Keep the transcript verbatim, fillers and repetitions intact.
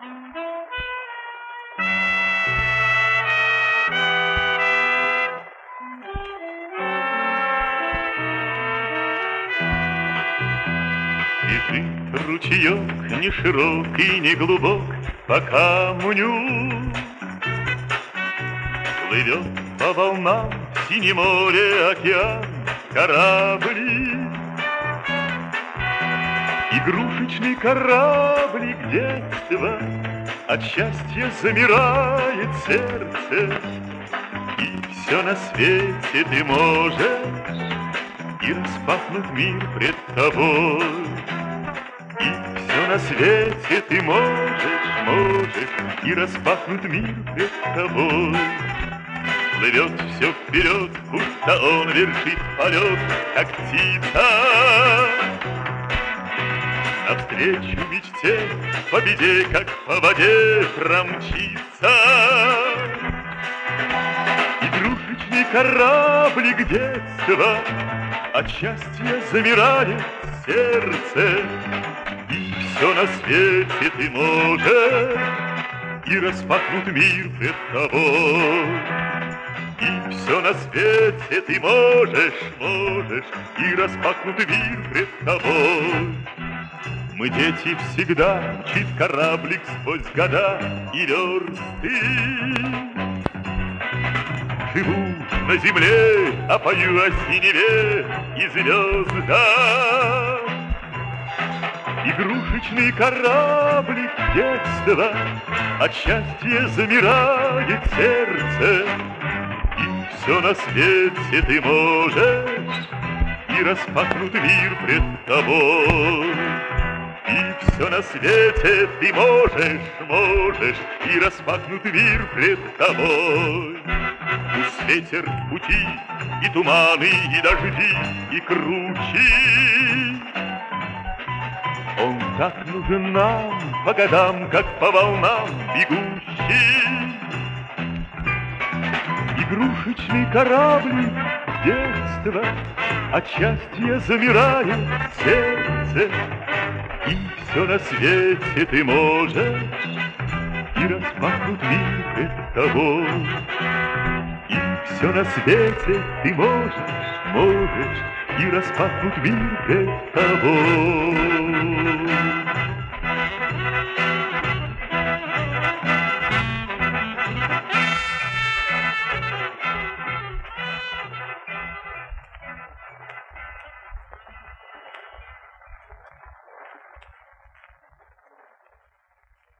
Бежит ручеек, не широкий, не глубок, по камню. Плывет по волнам в синем море океан корабли. Игрушечный кораблик детства, от счастья замирает сердце. И все на свете ты можешь, и распахнут мир пред тобой. И все на свете ты можешь, можешь, и распахнут мир пред тобой. Плывет все вперед, будто он вершит полет, как птица. Навстречу мечте, победе, как по воде промчится. Игрушечный кораблик детства, от счастья замирает сердце. И все на свете ты можешь, и распахнут мир пред тобой. И все на свете ты можешь, можешь, и распахнут мир пред тобой. Мы, дети, всегда мчит кораблик сквозь года и версты. Живу на земле, а пою о синеве и звездах. Игрушечный кораблик детства, от счастья замирает сердце. И все на свете ты можешь, и распахнут мир пред тобой. И все на свете ты можешь, можешь, и распахнут мир пред тобой. Пусть ветер в пути, и туманы, и дожди, и кручи. Он так нужен нам по годам, как по волнам бегущий. Игрушечный кораблик детства, от счастья замирает сердце. И все на свете ты можешь, и распахнут мир пред тобой. И все на свете ты можешь, можешь, и распахнут мир пред тобой.